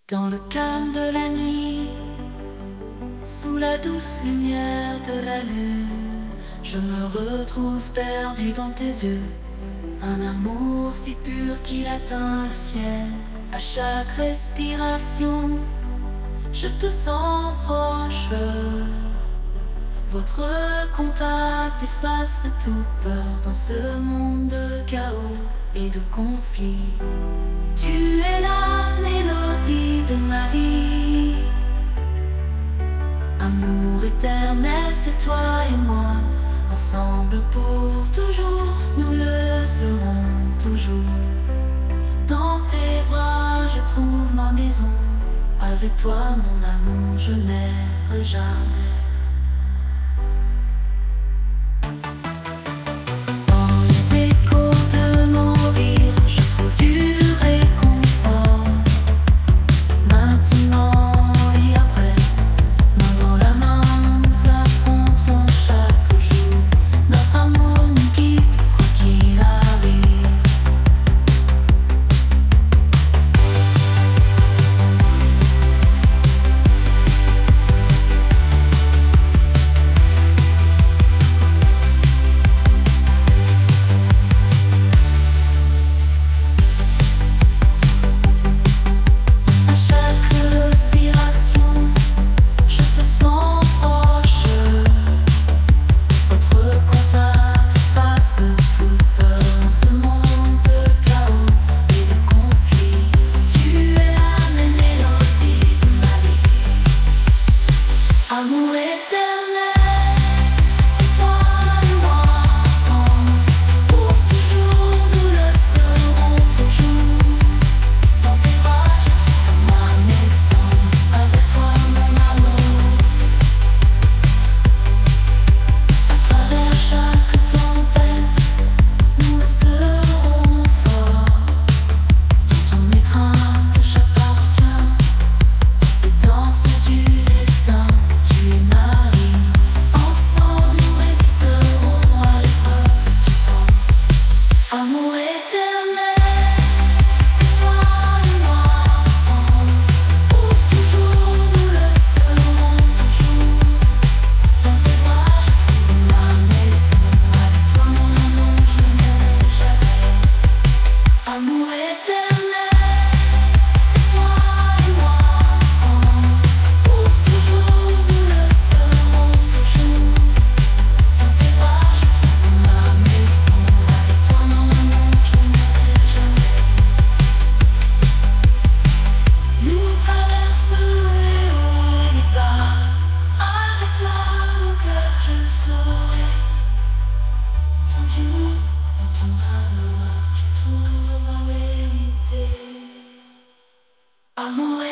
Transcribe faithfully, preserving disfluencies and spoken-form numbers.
Dans le calme de la nuit, sous la douce lumière de la lune, je me retrouve perdu dans tes yeux. Un amour si pur qu'il atteint le ciel. À chaque respiration, je te sens proche. Votre contact efface toute peur dans ce monde de chaos et de conflits. Tu es la mélodie de ma vie. Amour éternel, c'est toi et moi. Ensemble pour toujours, nous le serons toujours. Dans tes bras, je trouve ma maison. Avec toi, mon amour, je n'erre jamais. Amour éternel, c'est toi et moi ensemble. Pour toujours, nous le serons toujours. Dans tes bras, je trouve ma maison. Avec toi, mon amour. À travers chaque tempête, nous resterons forts. Dans ton étreinte, j'appartiens. Dans ces danses du destin. Amour éternel, c'est toi et moi ensemble. Pour toujours, nous le serons toujours. Dans tes bras, je trouve ma maison. Avec toi, mon amour, je n'errai jamais. Amour éternel, c'est toi et moi ensemble. Pour toujours, nous le serons toujours. Dans tes bras, je trouve ma maison. Avec toi, mon nous traverserons les hauts et les bas. Avec toi, mon cœur, je le saurai. Toujours dans ton amour, je trouve ma vérité. Amour.